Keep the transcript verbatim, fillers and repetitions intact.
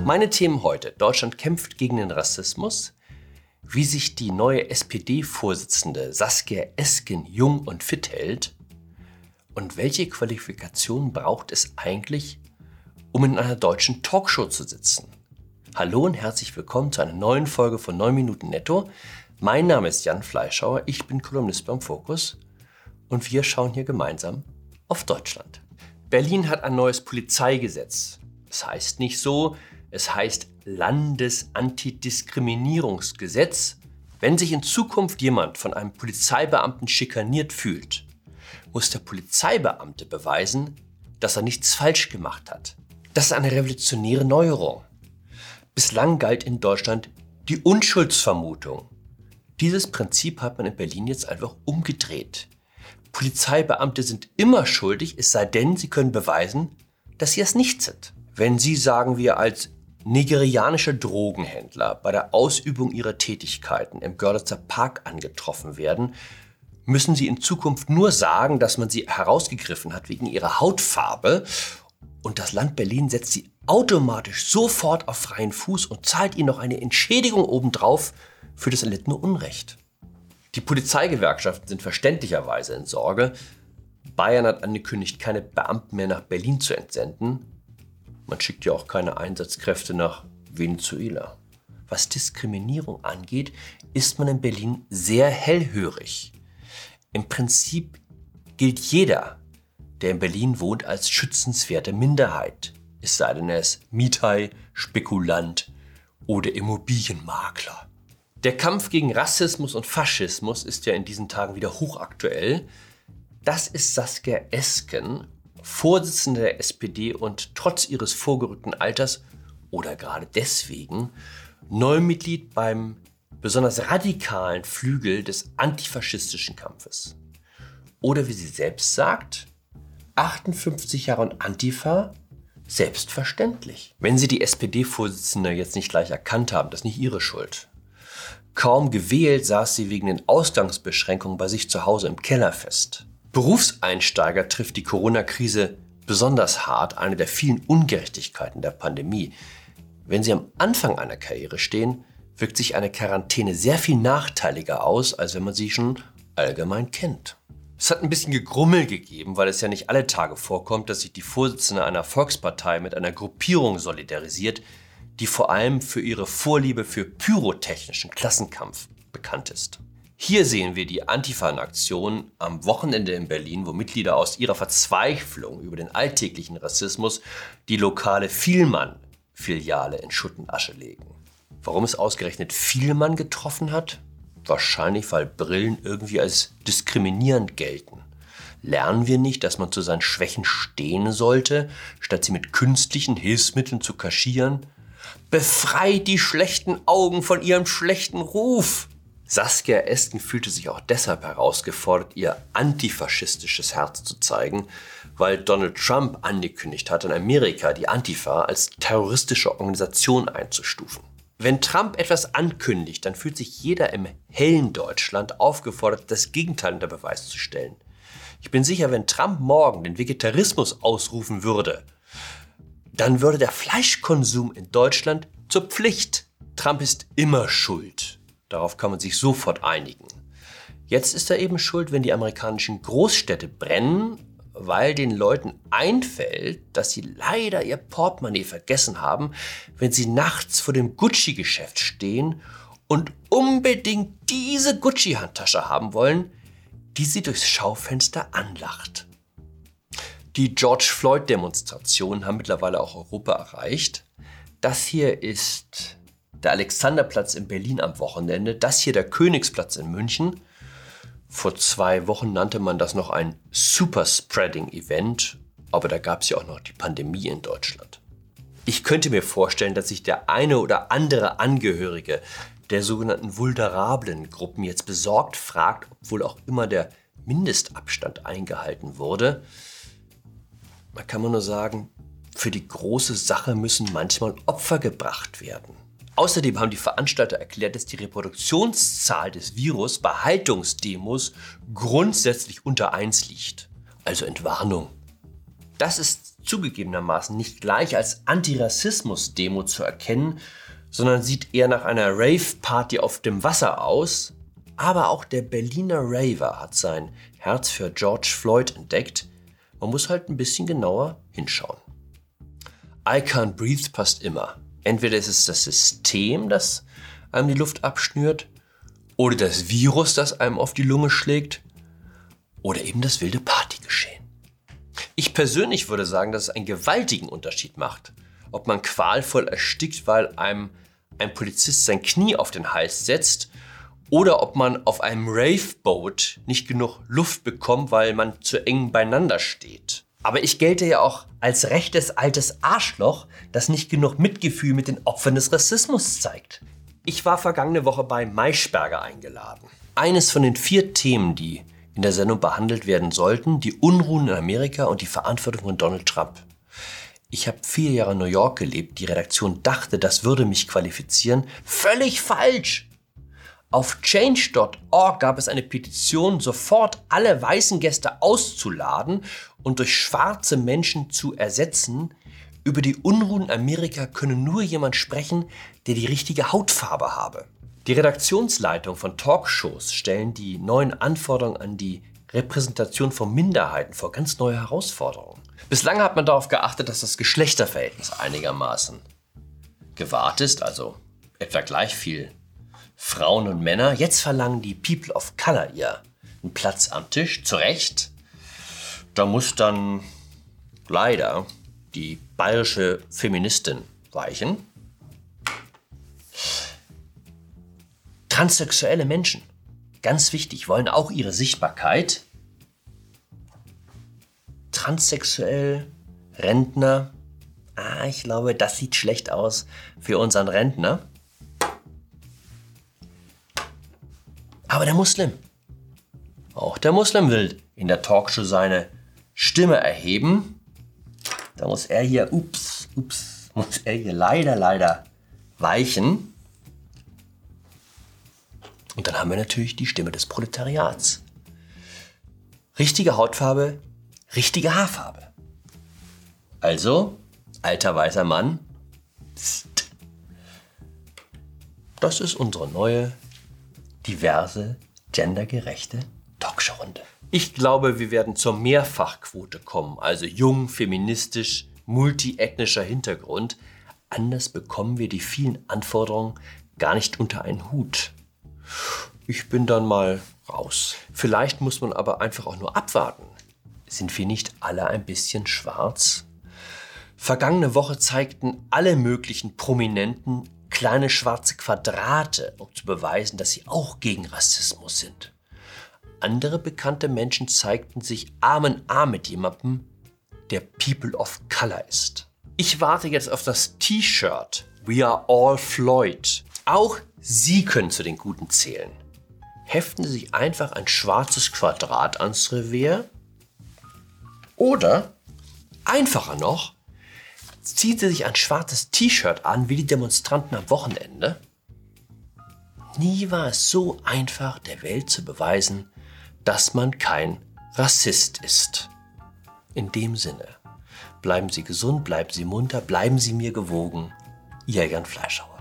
Meine Themen heute: Deutschland kämpft gegen den Rassismus, wie sich die neue S P D-Vorsitzende Saskia Esken jung und fit hält und welche Qualifikation braucht es eigentlich, um in einer deutschen Talkshow zu sitzen. Hallo und herzlich willkommen zu einer neuen Folge von neun Minuten Netto. Mein Name ist Jan Fleischhauer, ich bin Kolumnist beim Fokus und wir schauen hier gemeinsam auf Deutschland. Berlin hat ein neues Polizeigesetz. Es heißt nicht so, es heißt Landesantidiskriminierungsgesetz. Wenn sich in Zukunft jemand von einem Polizeibeamten schikaniert fühlt, muss der Polizeibeamte beweisen, dass er nichts falsch gemacht hat. Das ist eine revolutionäre Neuerung. Bislang galt in Deutschland die Unschuldsvermutung. Dieses Prinzip hat man in Berlin jetzt einfach umgedreht. Polizeibeamte sind immer schuldig, es sei denn, sie können beweisen, dass sie es nicht sind. Wenn sie, sagen wir, als nigerianische Drogenhändler bei der Ausübung ihrer Tätigkeiten im Görlitzer Park angetroffen werden, müssen sie in Zukunft nur sagen, dass man sie herausgegriffen hat wegen ihrer Hautfarbe. Und das Land Berlin setzt sie automatisch sofort auf freien Fuß und zahlt ihnen noch eine Entschädigung obendrauf für das erlittene Unrecht. Die Polizeigewerkschaften sind verständlicherweise in Sorge. Bayern hat angekündigt, keine Beamten mehr nach Berlin zu entsenden. Man schickt ja auch keine Einsatzkräfte nach Venezuela. Was Diskriminierung angeht, ist man in Berlin sehr hellhörig. Im Prinzip gilt jeder, der in Berlin wohnt, als schützenswerte Minderheit. Es sei denn, er ist Miethai, Spekulant oder Immobilienmakler. Der Kampf gegen Rassismus und Faschismus ist ja in diesen Tagen wieder hochaktuell. Das ist Saskia Esken, Vorsitzende der S P D und trotz ihres vorgerückten Alters oder gerade deswegen Neumitglied beim besonders radikalen Flügel des antifaschistischen Kampfes. Oder wie sie selbst sagt, achtundfünfzig Jahre und Antifa, selbstverständlich. Wenn Sie die S P D-Vorsitzende jetzt nicht gleich erkannt haben, das ist nicht Ihre Schuld. Kaum gewählt saß sie wegen den Ausgangsbeschränkungen bei sich zu Hause im Keller fest. Berufseinsteiger trifft die Corona-Krise besonders hart, eine der vielen Ungerechtigkeiten der Pandemie. Wenn Sie am Anfang einer Karriere stehen, wirkt sich eine Quarantäne sehr viel nachteiliger aus, als wenn man sie schon allgemein kennt. Es hat ein bisschen Gegrummel gegeben, weil es ja nicht alle Tage vorkommt, dass sich die Vorsitzende einer Volkspartei mit einer Gruppierung solidarisiert, die vor allem für ihre Vorliebe für pyrotechnischen Klassenkampf bekannt ist. Hier sehen wir die Antifa in Aktion am Wochenende in Berlin, wo Mitglieder aus ihrer Verzweiflung über den alltäglichen Rassismus die lokale Vielmann-Filiale in Schutt und Asche legen. Warum es ausgerechnet Vielmann getroffen hat? Wahrscheinlich, weil Brillen irgendwie als diskriminierend gelten. Lernen wir nicht, dass man zu seinen Schwächen stehen sollte, statt sie mit künstlichen Hilfsmitteln zu kaschieren? Befreit die schlechten Augen von ihrem schlechten Ruf! Saskia Esken fühlte sich auch deshalb herausgefordert, ihr antifaschistisches Herz zu zeigen, weil Donald Trump angekündigt hat, in Amerika die Antifa als terroristische Organisation einzustufen. Wenn Trump etwas ankündigt, dann fühlt sich jeder im hellen Deutschland aufgefordert, das Gegenteil unter Beweis zu stellen. Ich bin sicher, wenn Trump morgen den Vegetarismus ausrufen würde, dann würde der Fleischkonsum in Deutschland zur Pflicht. Trump ist immer schuld. Darauf kann man sich sofort einigen. Jetzt ist er eben schuld, wenn die amerikanischen Großstädte brennen, weil den Leuten einfällt, dass sie leider ihr Portemonnaie vergessen haben, wenn sie nachts vor dem Gucci-Geschäft stehen und unbedingt diese Gucci-Handtasche haben wollen, die sie durchs Schaufenster anlacht. Die George Floyd-Demonstrationen haben mittlerweile auch Europa erreicht. Das hier ist der Alexanderplatz in Berlin am Wochenende, das hier der Königsplatz in München. Vor zwei Wochen nannte man das noch ein Superspreading-Event, aber da gab es ja auch noch die Pandemie in Deutschland. Ich könnte mir vorstellen, dass sich der eine oder andere Angehörige der sogenannten vulnerablen Gruppen jetzt besorgt fragt, ob wohl auch immer der Mindestabstand eingehalten wurde. Da kann man nur sagen, für die große Sache müssen manchmal Opfer gebracht werden. Außerdem haben die Veranstalter erklärt, dass die Reproduktionszahl des Virus bei Haltungsdemos grundsätzlich unter eins liegt. Also Entwarnung. Das ist zugegebenermaßen nicht gleich als Antirassismus-Demo zu erkennen, sondern sieht eher nach einer Rave-Party auf dem Wasser aus. Aber auch der Berliner Raver hat sein Herz für George Floyd entdeckt. Man muss halt ein bisschen genauer hinschauen. I can't breathe passt immer. Entweder ist es das System, das einem die Luft abschnürt, oder das Virus, das einem auf die Lunge schlägt, oder eben das wilde Partygeschehen. Ich persönlich würde sagen, dass es einen gewaltigen Unterschied macht, ob man qualvoll erstickt, weil einem ein Polizist sein Knie auf den Hals setzt, oder ob man auf einem Raveboat nicht genug Luft bekommt, weil man zu eng beieinander steht. Aber ich gelte ja auch als rechtes altes Arschloch, das nicht genug Mitgefühl mit den Opfern des Rassismus zeigt. Ich war vergangene Woche bei Maischberger eingeladen. Eines von den vier Themen, die in der Sendung behandelt werden sollten, die Unruhen in Amerika und die Verantwortung von Donald Trump. Ich habe vier Jahre in New York gelebt. Die Redaktion dachte, das würde mich qualifizieren. Völlig falsch! Auf change Punkt org gab es eine Petition, sofort alle weißen Gäste auszuladen und durch schwarze Menschen zu ersetzen. Über die Unruhen in Amerika könne nur jemand sprechen, der die richtige Hautfarbe habe. Die Redaktionsleitung von Talkshows stellen die neuen Anforderungen an die Repräsentation von Minderheiten vor ganz neue Herausforderungen. Bislang hat man darauf geachtet, dass das Geschlechterverhältnis einigermaßen gewahrt ist, also etwa gleich viel Frauen und Männer. Jetzt verlangen die People of Color ihren Platz am Tisch, zu Recht. Da muss dann leider die bayerische Feministin weichen. Transsexuelle Menschen, ganz wichtig, wollen auch ihre Sichtbarkeit. Transsexuell, Rentner, ah, ich glaube, das sieht schlecht aus für unseren Rentner. Aber der Muslim, auch der Muslim will in der Talkshow seine Stimme erheben. Da muss er hier, ups, ups, muss er hier leider, leider weichen. Und dann haben wir natürlich die Stimme des Proletariats. Richtige Hautfarbe, richtige Haarfarbe. Also, alter weißer Mann, pst. Das ist unsere neue, diverse, gendergerechte Talkshow-Runde. Ich glaube, wir werden zur Mehrfachquote kommen, also jung, feministisch, multiethnischer Hintergrund. Anders bekommen wir die vielen Anforderungen gar nicht unter einen Hut. Ich bin dann mal raus. Vielleicht muss man aber einfach auch nur abwarten. Sind wir nicht alle ein bisschen schwarz? Vergangene Woche zeigten alle möglichen Prominenten kleine schwarze Quadrate, um zu beweisen, dass sie auch gegen Rassismus sind. Andere bekannte Menschen zeigten sich Arm in Arm mit jemandem, der People of Color ist. Ich warte jetzt auf das T-Shirt We are all Floyd. Auch Sie können zu den Guten zählen. Heften Sie sich einfach ein schwarzes Quadrat ans Revers. Oder, einfacher noch, ziehen Sie sich ein schwarzes T-Shirt an, wie die Demonstranten am Wochenende. Nie war es so einfach, der Welt zu beweisen, dass man kein Rassist ist. In dem Sinne, bleiben Sie gesund, bleiben Sie munter, bleiben Sie mir gewogen. Ihr Jan Fleischhauer.